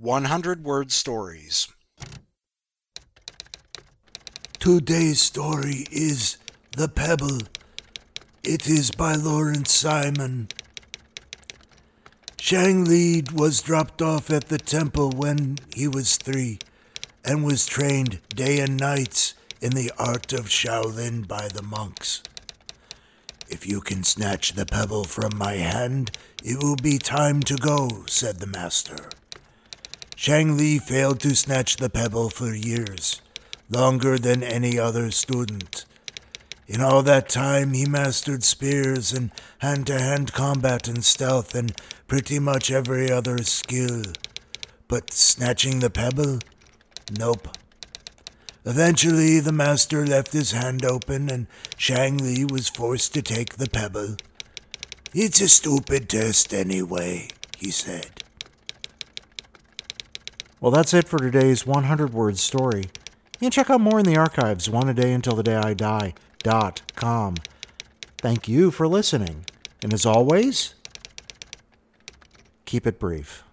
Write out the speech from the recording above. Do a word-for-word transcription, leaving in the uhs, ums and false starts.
one hundred word stories. Today's story is The Pebble. It is by Lawrence Simon. Shang Li was dropped off at the temple when he was three and was trained day and nights in the art of Shaolin by the monks. "If you can snatch the pebble from my hand, it will be time to go," said the master. Shang Li failed to snatch the pebble for years, longer than any other student. In all that time, he mastered spears and hand-to-hand combat and stealth and pretty much every other skill. But snatching the pebble? Nope. Eventually, the master left his hand open and Shang Li was forced to take the pebble. "It's a stupid test anyway," he said. Well, that's it for today's one hundred word story. You can check out more in the archives, one a day until the day I die dot com. Thank you for listening. And as always, keep it brief.